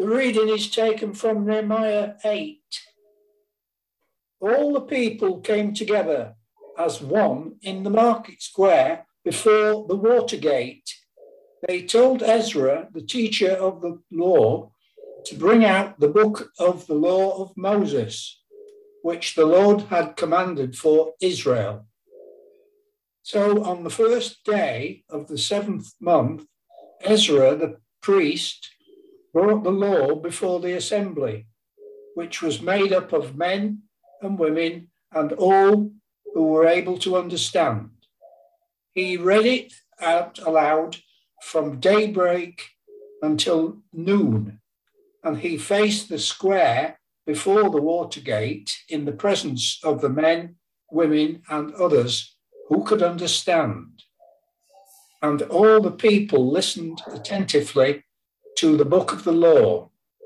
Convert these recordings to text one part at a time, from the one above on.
The reading is taken from Nehemiah 8. All the people came together as one in the market square before the water gate. They told Ezra, the teacher of the law, to bring out the book of the law of Moses, which the Lord had commanded for Israel. So on the first day of the 7th month, Ezra, the priest, brought the law before the assembly, which was made up of men and women and all who were able to understand. He read it out aloud from daybreak until noon, and he faced the square before the water gate in the presence of the men, women, and others who could understand. And all the people listened attentively to the book of the law.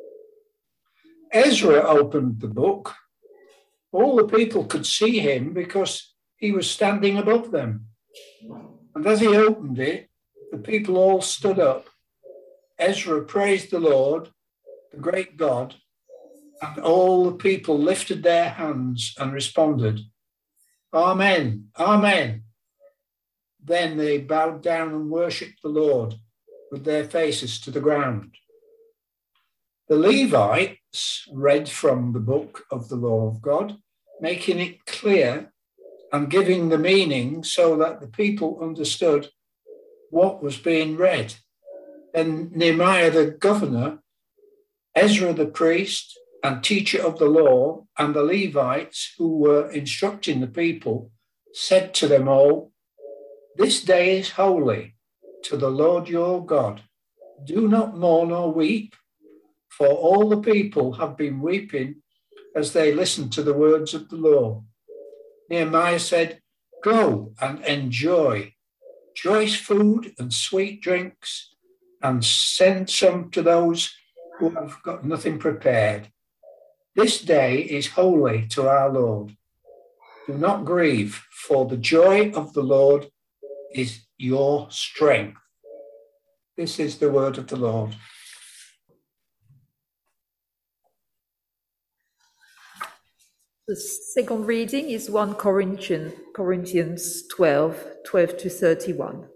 Ezra opened the book. All the people could see him because he was standing above them. And as he opened it, the people all stood up. Ezra praised the Lord, the great God, and all the people lifted their hands and responded, Amen, Amen. Then they bowed down and worshipped the Lord with their faces to the ground. The Levites read from the book of the law of God, making it clear and giving the meaning so that the people understood what was being read. Then Nehemiah the governor, Ezra the priest and teacher of the law, and the Levites who were instructing the people said to them all, This day is holy to the Lord your God. Do not mourn or weep, for all the people have been weeping as they listened to the words of the law. Nehemiah said, Go and enjoy choice food and sweet drinks, and send some to those who have got nothing prepared. This day is holy to our Lord. Do not grieve, for the joy of the Lord is your strength. This is the word of the Lord. The second reading is 1 Corinthians 12 to 31.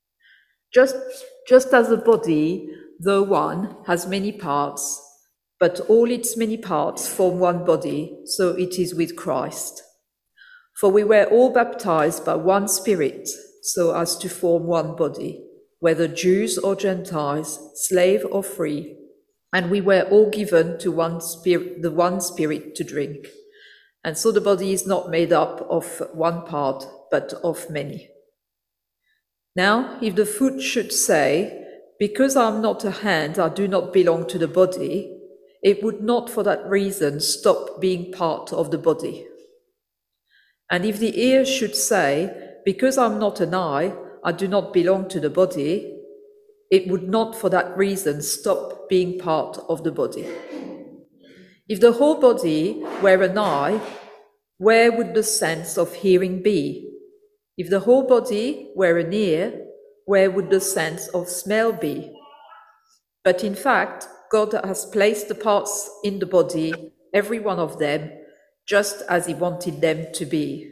Just as a body, though one, has many parts, but all its many parts form one body, so it is with Christ. For we were all baptized by one Spirit, so as to form one body, whether Jews or Gentiles, slave or free, and we were all given to the one Spirit to drink. And so the body is not made up of one part, but of many. Now, if the foot should say, Because I am not a hand, I do not belong to the body, it would not for that reason stop being part of the body. And if the ear should say, Because I am not an eye, I do not belong to the body, it would not for that reason stop being part of the body. If the whole body were an eye, where would the sense of hearing be? If the whole body were an ear, where would the sense of smell be? But in fact, God has placed the parts in the body, every one of them, just as he wanted them to be.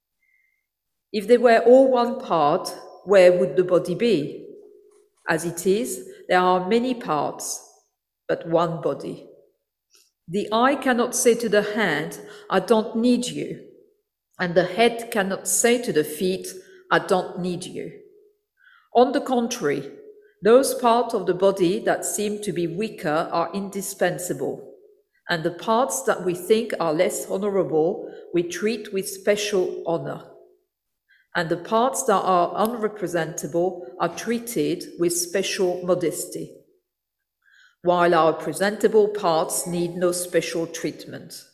If they were all one part, where would the body be? As it is, there are many parts, but one body. The eye cannot say to the hand, I don't need you. And the head cannot say to the feet, I don't need you. On the contrary, those parts of the body that seem to be weaker are indispensable, and the parts that we think are less honorable we treat with special honor. And the parts that are unrepresentable are treated with special modesty, while our presentable parts need no special treatment.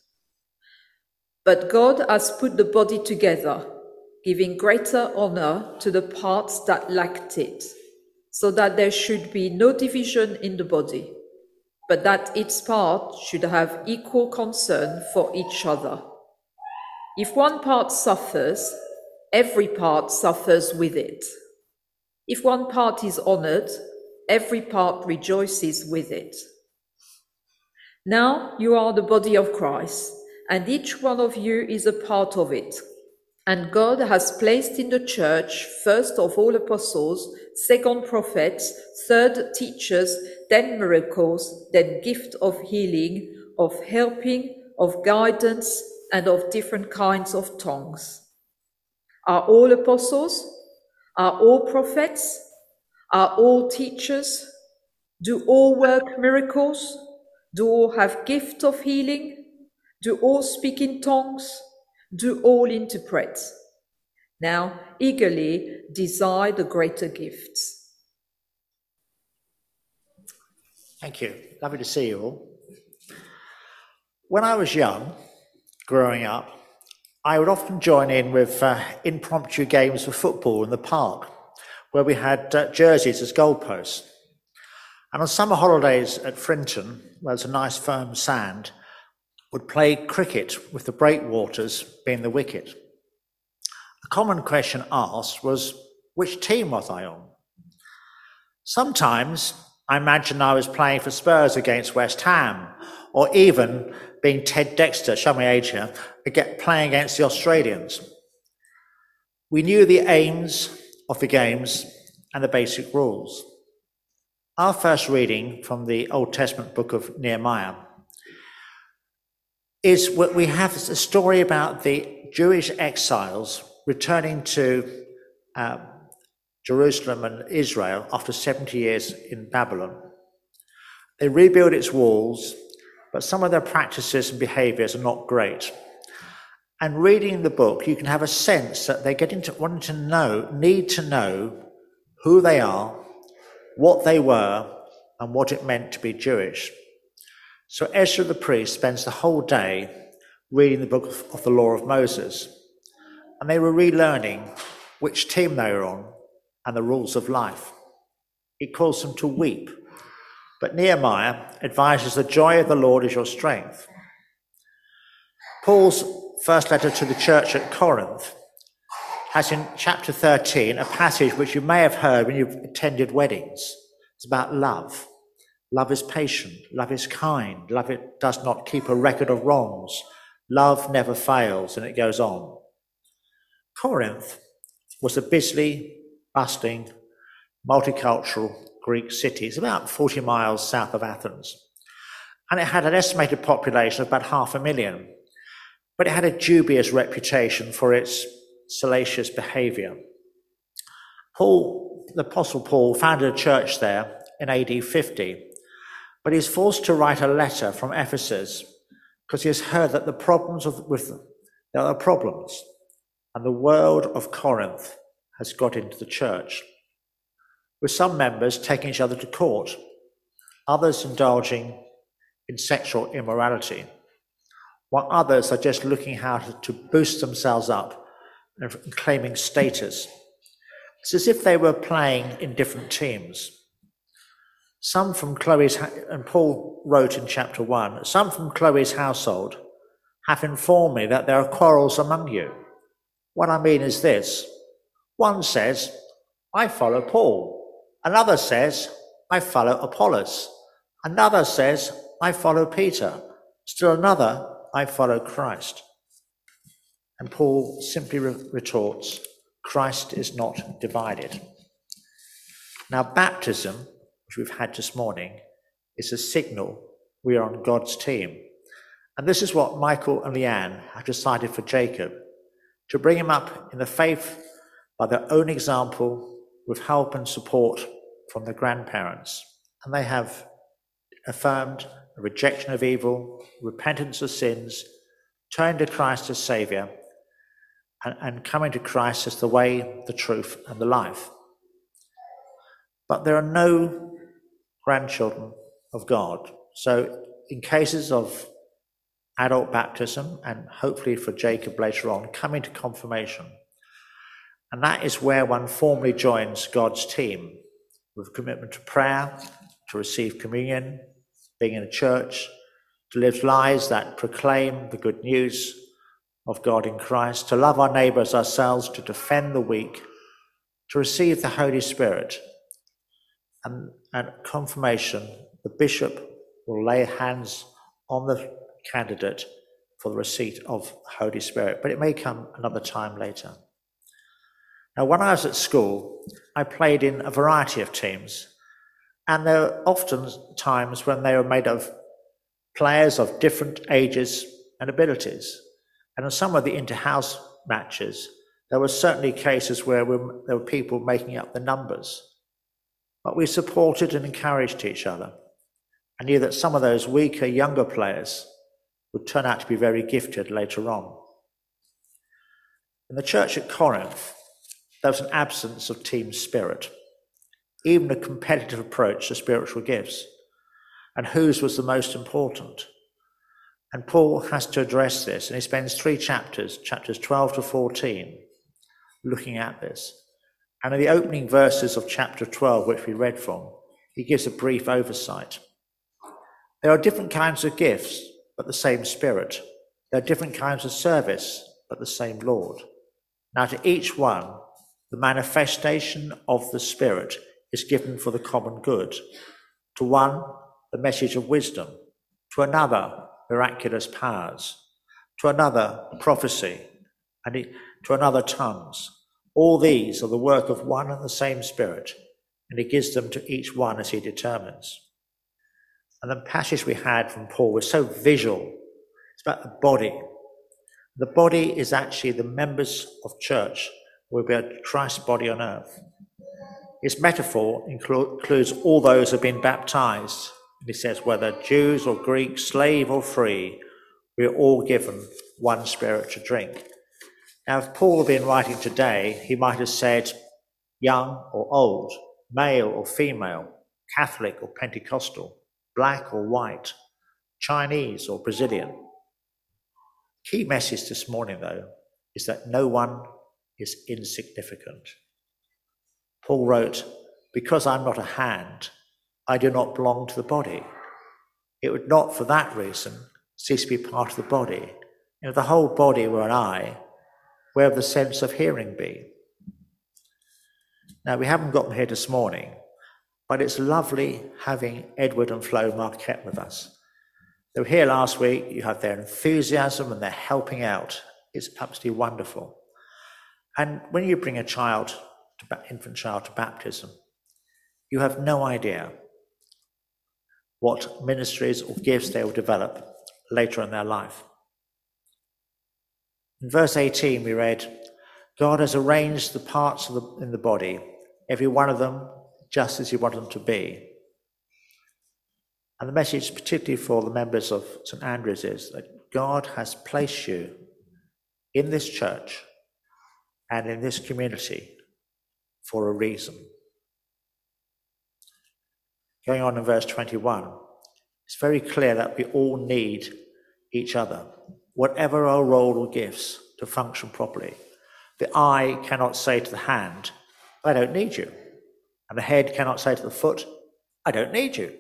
But God has put the body together, giving greater honor to the parts that lacked it, so that there should be no division in the body, but that its parts should have equal concern for each other. If one part suffers, every part suffers with it. If one part is honored, every part rejoices with it. Now you are the body of Christ, and each one of you is a part of it. And God has placed in the church first of all apostles, second prophets, third teachers, then miracles, then gift of healing, of helping, of guidance, and of different kinds of tongues. Are all apostles? Are all prophets? Are all teachers? Do all work miracles? Do all have gift of healing? Do all speak in tongues? Do all interpret? Now eagerly desire the greater gifts. Thank you. Lovely to see you all. When I was young, growing up, I would often join in with impromptu games of football in the park, where we had jerseys as goalposts. And on summer holidays at Frinton, where there's a nice firm sand, would play cricket with the breakwaters being the wicket. A common question asked was, which team was I on? Sometimes I imagined I was playing for Spurs against West Ham, or even being Ted Dexter, show my age here, playing against the Australians. We knew the aims of the games and the basic rules. Our first reading from the Old Testament book of Nehemiah is what we have a story about the Jewish exiles returning to Jerusalem and Israel after 70 years in Babylon. They rebuild its walls, but some of their practices and behaviors are not great. And reading the book, you can have a sense that they're need to know who they are, what they were, and what it meant to be Jewish. So Ezra the priest spends the whole day reading the book of the law of Moses, and they were relearning which team they were on and the rules of life. He calls them to weep, but Nehemiah advises the joy of the Lord is your strength. Paul's first letter to the church at Corinth has in chapter 13 a passage which you may have heard when you've attended weddings. It's about love. Love is patient. Love is kind. Love it does not keep a record of wrongs. Love never fails, and it goes on. Corinth was a busy, bustling, multicultural Greek city. It's about 40 miles south of Athens. And it had an estimated population of about 500,000. But it had a dubious reputation for its salacious behaviour. The Apostle Paul founded a church there in AD 50, but he's forced to write a letter from Ephesus because he has heard that there are problems, and the world of Corinth has got into the church, with some members taking each other to court, others indulging in sexual immorality, while others are just looking how to boost themselves up and claiming status. It's as if they were playing in different teams. Some from Chloe's, and Paul wrote in chapter 1, some from Chloe's household have informed me that there are quarrels among you. What I mean is this. One says, I follow Paul. Another says, I follow Apollos. Another says, I follow Peter. Still another, I follow Christ. And Paul simply retorts, Christ is not divided. Now, baptism, which we've had this morning, is a signal we are on God's team. And this is what Michael and Leanne have decided for Jacob, to bring him up in the faith by their own example, with help and support from the grandparents. And they have affirmed a rejection of evil, repentance of sins, turning to Christ as Saviour, and coming to Christ as the way, the truth, and the life. But there are no grandchildren of God. So in cases of adult baptism, and hopefully for Jacob later on, coming to confirmation. And that is where one formally joins God's team, with commitment to prayer, to receive communion, being in a church, to live lives that proclaim the good news of God in Christ, to love our neighbours ourselves, to defend the weak, to receive the Holy Spirit. And at confirmation, the bishop will lay hands on the candidate for the receipt of the Holy Spirit, but it may come another time later. Now, when I was at school, I played in a variety of teams, and there were often times when they were made of players of different ages and abilities. And in some of the inter-house matches, there were certainly cases where there were people making up the numbers. But we supported and encouraged each other, and knew that some of those weaker, younger players would turn out to be very gifted later on. In the church at Corinth, there was an absence of team spirit, even a competitive approach to spiritual gifts, and whose was the most important. And Paul has to address this, and he spends 3 chapters, chapters 12 to 14, looking at this. And in the opening verses of chapter 12, which we read from, he gives a brief oversight. There are different kinds of gifts, but the same Spirit. There are different kinds of service, but the same Lord. Now to each one, the manifestation of the Spirit is given for the common good. To one, the message of wisdom. To another, miraculous powers. To another, prophecy. And to another, tongues. All these are the work of one and the same Spirit, and he gives them to each one as he determines. And the passage we had from Paul was so visual. It's about the body. The body is actually the members of church who will be Christ's body on earth. His metaphor includes all those who have been baptized. And he says, whether Jews or Greeks, slave or free, we are all given one Spirit to drink. Now, if Paul had been writing today, he might have said young or old, male or female, Catholic or Pentecostal, black or white, Chinese or Brazilian. Key message this morning, though, is that no one is insignificant. Paul wrote, because I'm not a hand, I do not belong to the body. It would not, for that reason, cease to be part of the body. And if the whole body were an eye, where would the sense of hearing be? Now, we haven't got them here this morning, but it's lovely having Edward and Flo Marquette with us. They were here last week. You have their enthusiasm and their helping out. It's absolutely wonderful. And when you bring a child, infant child, to baptism, you have no idea what ministries or gifts they will develop later in their life. In verse 18, we read, God has arranged the parts in the body, every one of them just as he wanted them to be. And the message, particularly for the members of St. Andrew's, is that God has placed you in this church and in this community for a reason. Going on in verse 21, it's very clear that we all need each other, whatever our role or gifts, to function properly. The eye cannot say to the hand, I don't need you. And the head cannot say to the foot, I don't need you.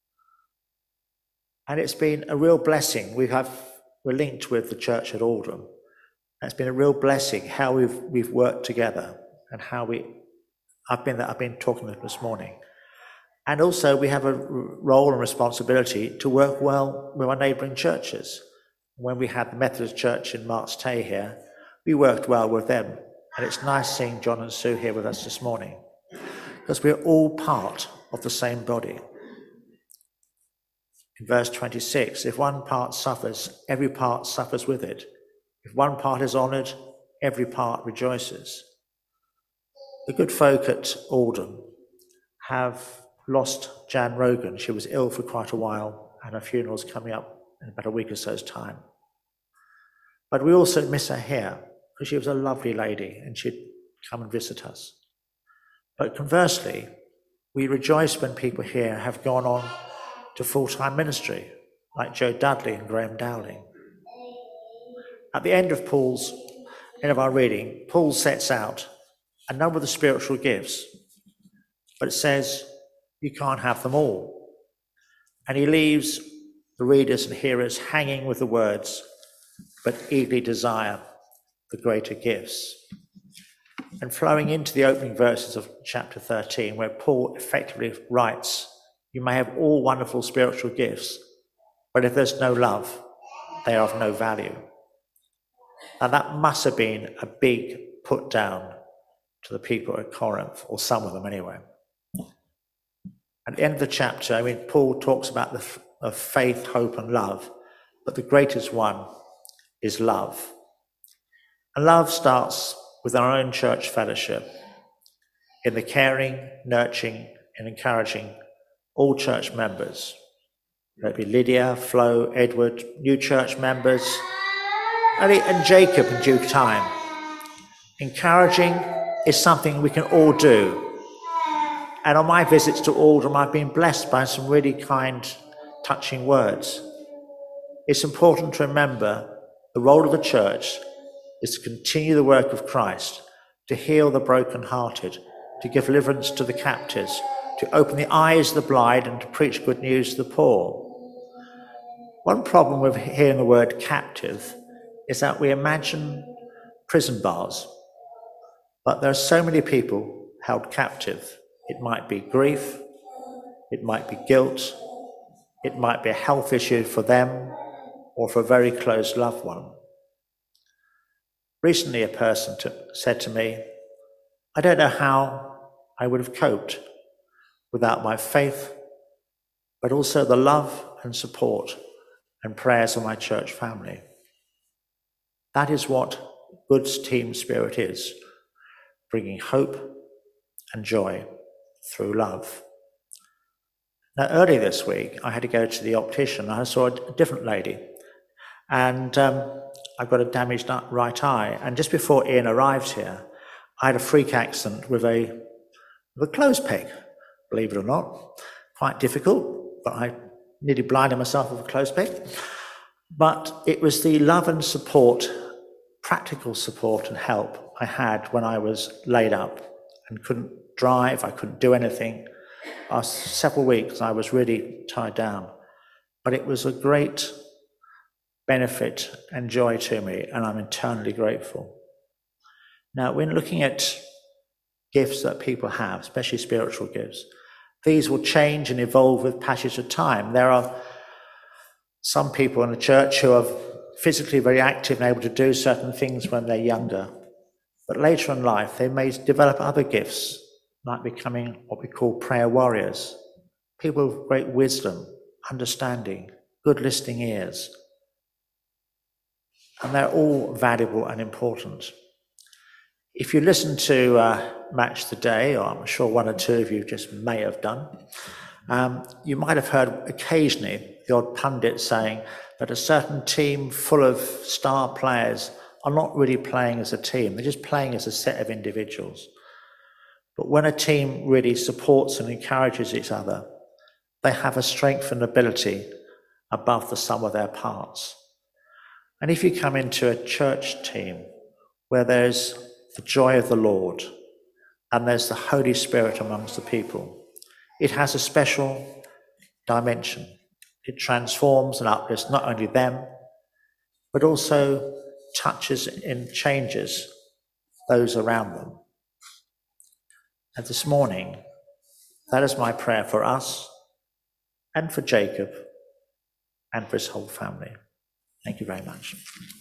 And it's been a real blessing. We're linked with the church at Oldham. It's been a real blessing how we've worked together and how I've been talking to them this morning. And also we have a role and responsibility to work well with our neighbouring churches. When we had the Methodist Church in Marks Tay here, we worked well with them. And it's nice seeing John and Sue here with us this morning, because we're all part of the same body. In verse 26, if one part suffers, every part suffers with it. If one part is honoured, every part rejoices. The good folk at Oldham have lost Jan Rogan. She was ill for quite a while, and her funeral's coming up in about a week or so's time. But we also miss her here, because she was a lovely lady, and she'd come and visit us. But conversely, we rejoice when people here have gone on to full-time ministry, like Joe Dudley and Graham Dowling. At the end of our reading, Paul sets out a number of the spiritual gifts, but it says you can't have them all. And he leaves the readers and hearers hanging with the words, but eagerly desire the greater gifts. And flowing into the opening verses of chapter 13, where Paul effectively writes, you may have all wonderful spiritual gifts, But if there's no love, they are of no value. And that must have been a big put down to the people at Corinth, or some of them anyway. At the end of the chapter, Paul talks about of faith, hope, and love, but the greatest one is love. And love starts with our own church fellowship, in the caring, nurturing, and encouraging all church members. Whether it be Lydia, Flo, Edward, new church members, and Jacob in due time. Encouraging is something we can all do. And on my visits to Oldham, I've been blessed by some really kind, touching words. It's important to remember the role of the church is to continue the work of Christ, to heal the brokenhearted, to give deliverance to the captives, to open the eyes of the blind, and to preach good news to the poor. One problem with hearing the word captive is that we imagine prison bars, but there are so many people held captive. It might be grief, it might be guilt, it might be a health issue for them or for a very close loved one. Recently, a person said to me, I don't know how I would have coped without my faith, but also the love and support and prayers of my church family. That is what good team spirit is, bringing hope and joy through love. Now, earlier this week, I had to go to the optician. I saw a different lady, and I've got a damaged right eye. And just before Ian arrived here, I had a freak accident with a clothes peg, believe it or not. Quite difficult, but I nearly blinded myself with a clothes peg. But it was the love and support, practical support and help I had when I was laid up and couldn't drive, I couldn't do anything. After several weeks, I was really tied down. But it was a great benefit and joy to me, and I'm eternally grateful. Now, when looking at gifts that people have, especially spiritual gifts, these will change and evolve with passage of time. There are some people in the church who are physically very active and able to do certain things when they're younger, but later in life they may develop other gifts, like becoming what we call prayer warriors, people with great wisdom, understanding, good listening ears. And they're all valuable and important. If you listen to Match the Day, or I'm sure one or two of you just may have done, you might have heard occasionally the odd pundit saying that a certain team full of star players are not really playing as a team, they're just playing as a set of individuals. But when a team really supports and encourages each other, they have a strength and ability above the sum of their parts. And if you come into a church team where there's the joy of the Lord and there's the Holy Spirit amongst the people, it has a special dimension. It transforms and uplifts not only them, but also touches and changes those around them. And this morning, that is my prayer for us and for Jacob and for his whole family. Thank you very much.